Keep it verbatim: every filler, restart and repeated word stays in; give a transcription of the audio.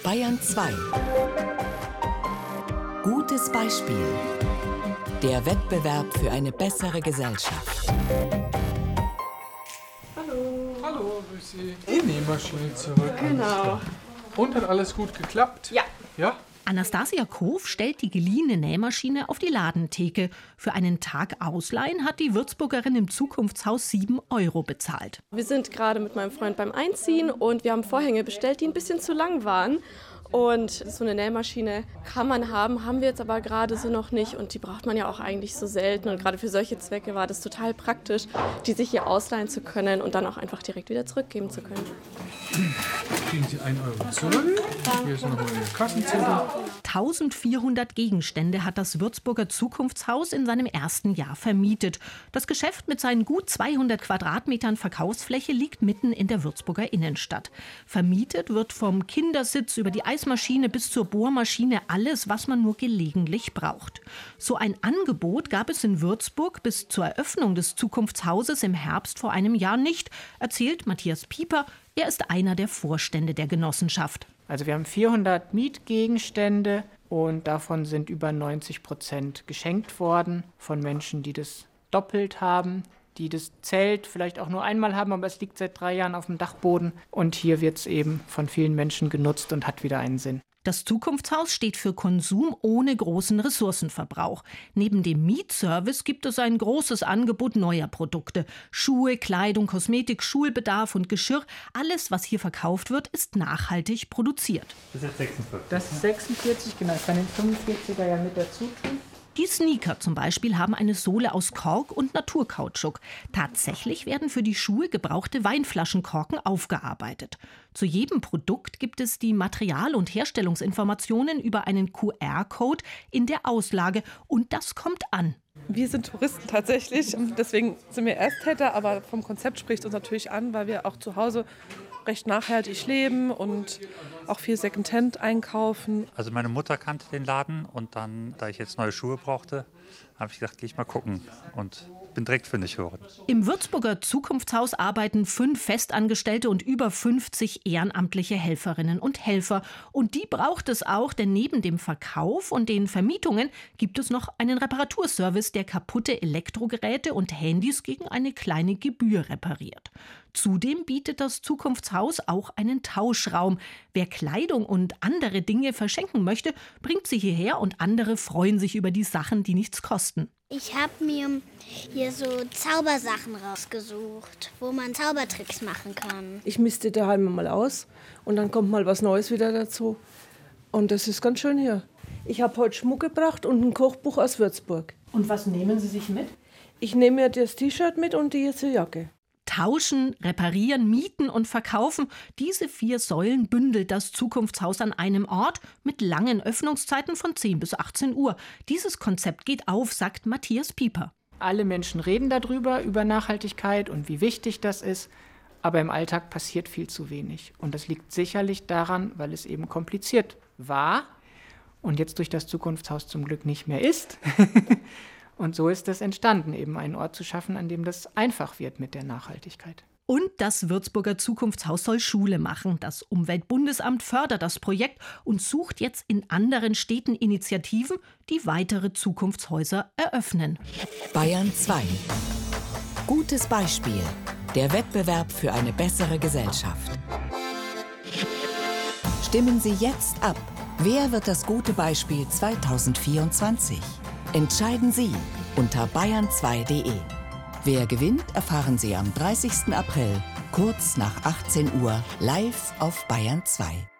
Bayern zwei. Gutes Beispiel. Der Wettbewerb für eine bessere Gesellschaft. Hallo. Hallo, grüß Sie. Die Nähmaschine zurück. Genau. Und hat alles gut geklappt? Ja. Ja? Anastasia Kof stellt die geliehene Nähmaschine auf die Ladentheke. Für einen Tag Ausleihen hat die Würzburgerin im Zukunftshaus sieben Euro bezahlt. Wir sind gerade mit meinem Freund beim Einziehen und wir haben Vorhänge bestellt, die ein bisschen zu lang waren. Und so eine Nähmaschine kann man haben, haben wir jetzt aber gerade so noch nicht. Und die braucht man ja auch eigentlich so selten. Und gerade für solche Zwecke war das total praktisch, die sich hier ausleihen zu können und dann auch einfach direkt wieder zurückgeben zu können. Kriegen Sie einen Euro zurück. Hier ist nochmal Ihr Kassenzettel. eintausendvierhundert Gegenstände hat das Würzburger Zukunftshaus in seinem ersten Jahr vermietet. Das Geschäft mit seinen gut zweihundert Quadratmetern Verkaufsfläche liegt mitten in der Würzburger Innenstadt. Vermietet wird vom Kindersitz über die Eismaschine bis zur Bohrmaschine alles, was man nur gelegentlich braucht. So ein Angebot gab es in Würzburg bis zur Eröffnung des Zukunftshauses im Herbst vor einem Jahr nicht, erzählt Matthias Pieper. Er ist einer der Vorstände der Genossenschaft. Also wir haben vierhundert Mietgegenstände und davon sind über neunzig Prozent geschenkt worden von Menschen, die das doppelt haben, die das Zelt vielleicht auch nur einmal haben, aber es liegt seit drei Jahren auf dem Dachboden. Und hier wird es eben von vielen Menschen genutzt und hat wieder einen Sinn. Das Zukunftshaus steht für Konsum ohne großen Ressourcenverbrauch. Neben dem Mietservice gibt es ein großes Angebot neuer Produkte. Schuhe, Kleidung, Kosmetik, Schulbedarf und Geschirr. Alles, was hier verkauft wird, ist nachhaltig produziert. Das ist sechsundvierzig. Das ist sechsundvierzig, genau. Ich kann den fünfundvierziger ja mit dazu tun. Die Sneaker zum Beispiel haben eine Sohle aus Kork und Naturkautschuk. Tatsächlich werden für die Schuhe gebrauchte Weinflaschenkorken aufgearbeitet. Zu jedem Produkt gibt es die Material- und Herstellungsinformationen über einen Q R-Code in der Auslage. Und das kommt an. Wir sind Touristen tatsächlich, deswegen sind wir Ersttäter, aber vom Konzept spricht uns natürlich an, weil wir auch zu Hause recht nachhaltig leben und auch viel Secondhand einkaufen. Also meine Mutter kannte den Laden und dann, da ich jetzt neue Schuhe brauchte, habe ich gedacht, gehe ich mal gucken und bin direkt fündig geworden. Im Würzburger Zukunftshaus arbeiten fünf Festangestellte und über fünfzig ehrenamtliche Helferinnen und Helfer. Und die braucht es auch, denn neben dem Verkauf und den Vermietungen gibt es noch einen Reparaturservice, der kaputte Elektrogeräte und Handys gegen eine kleine Gebühr repariert. Zudem bietet das Zukunftshaus auch einen Tauschraum. Wer Kleidung und andere Dinge verschenken möchte, bringt sie hierher und andere freuen sich über die Sachen, die nichts kosten. Ich habe mir hier so Zaubersachen rausgesucht, wo man Zaubertricks machen kann. Ich misste daheim mal aus und dann kommt mal was Neues wieder dazu. Und das ist ganz schön hier. Ich habe heute Schmuck gebracht und ein Kochbuch aus Würzburg. Und was nehmen Sie sich mit? Ich nehme mir das T-Shirt mit und die jetzt die Jacke. Tauschen, reparieren, mieten und verkaufen. Diese vier Säulen bündelt das Zukunftshaus an einem Ort mit langen Öffnungszeiten von zehn bis achtzehn Uhr. Dieses Konzept geht auf, sagt Matthias Pieper. Alle Menschen reden darüber, über Nachhaltigkeit und wie wichtig das ist. Aber im Alltag passiert viel zu wenig. Und das liegt sicherlich daran, weil es eben kompliziert war und jetzt durch das Zukunftshaus zum Glück nicht mehr ist. Und so ist es entstanden, eben einen Ort zu schaffen, an dem das einfach wird mit der Nachhaltigkeit. Und das Würzburger Zukunftshaus soll Schule machen. Das Umweltbundesamt fördert das Projekt und sucht jetzt in anderen Städten Initiativen, die weitere Zukunftshäuser eröffnen. Bayern zwei. Gutes Beispiel. Der Wettbewerb für eine bessere Gesellschaft. Stimmen Sie jetzt ab. Wer wird das gute Beispiel zweitausendvierundzwanzig? Entscheiden Sie unter bayern zwei punkt de. Wer gewinnt, erfahren Sie am dreißigsten April, kurz nach achtzehn Uhr, live auf Bayern zwei.